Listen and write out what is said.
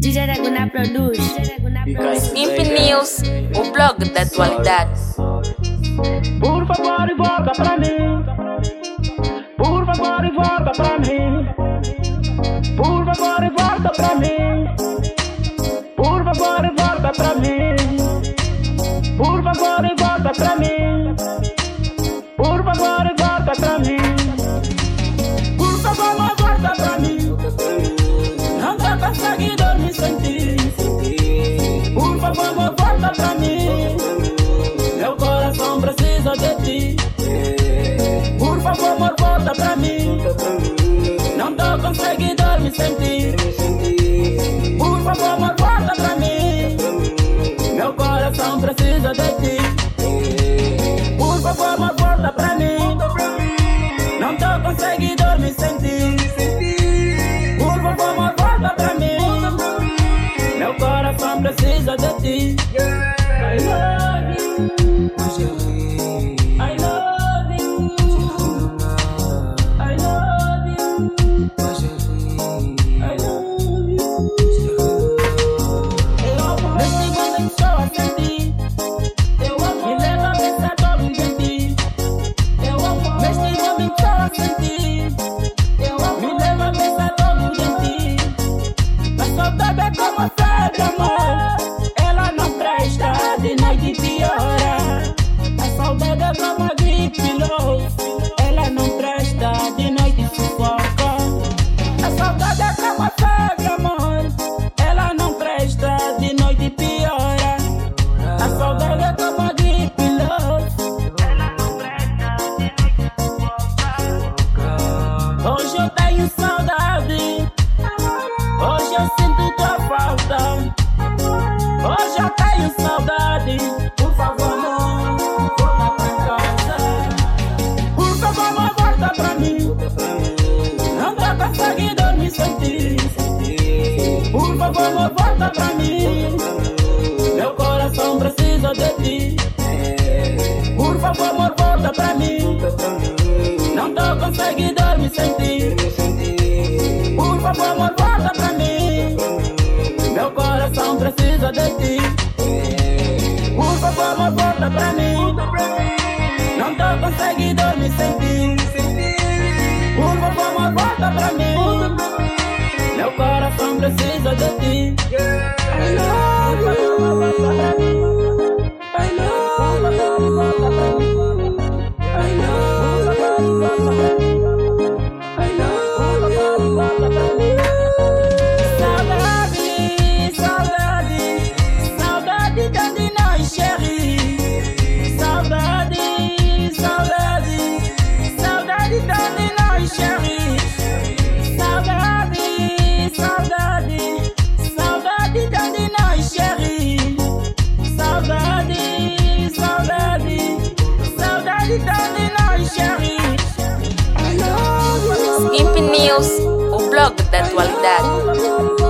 DJ Laguna produz. Imp News, o blog da atualidade. Por favor, e volta pra mim. Por favor, e volta pra mim. Por favor, e volta pra mim. Por favor, e volta pra mim. Por favor, e volta pra mim. Por favor, e volta pra mim. Por favor, mas volta pra mim. Não tá conseguindo me sentir. Por favor, mas volta pra mim. Meu coração precisa de ti. Por favor, amor, volta pra mim. Não tô conseguindo me sentir. Por favor, amor, volta pra mim. Meu coração precisa de ti. Por favor, amor, volta pra mim. Não tô conseguindo me sentir. Por favor, amor, volta pra mim. Meu coração precisa de ti. I love you. I love you. I love you. I love you. Eu amo neste momento estou a sentir. Eu amo, me leva a pensar todo em ti. Eu amo neste momento estou a sentir. Eu amo, me leva a pensar todo em ti. Mas saudade é como a febre, amor. Ela não presta, de noite piora. A saudade é como a gripe, louco. Ela não presta, de noite sufoca. A saudade é como a febre, amor. Ela não presta, de noite piora. A saudade é como a gripe, louco. Ela não presta, de noite sufoca. Hoje eu tenho saudade. Hoje eu sinto tua falta. Hoje eu tenho saudade. Por favor, amor, volta pra casa. Por favor, amor, volta pra mim. Não tô conseguindo me sentir. Por favor, amor, volta pra mim. Meu coração precisa de ti. Por favor, amor, volta pra mim. Não tô conseguindo me sentir. Por favor, amor, volta pra mim. Meu coração precisa de ti. Por favor, amor, volta pra mim. Não tô conseguindo me sentir. Por favor, amor, volta pra mim. Meu coração precisa de ti. I love you. Volta pra mim. I love you. Volta pra mim. I love you. Volta pra mim. I love you. Volta pra mim. Saudade, saudade, saudade de nós, chéri. Saudade, saudade, saudade de nós, chéri. Saudade, saudade, saudade de nós, chéri. Saudade, saudade, saudade de nós, chéri. I love you. Imp News, o blog da atualidade.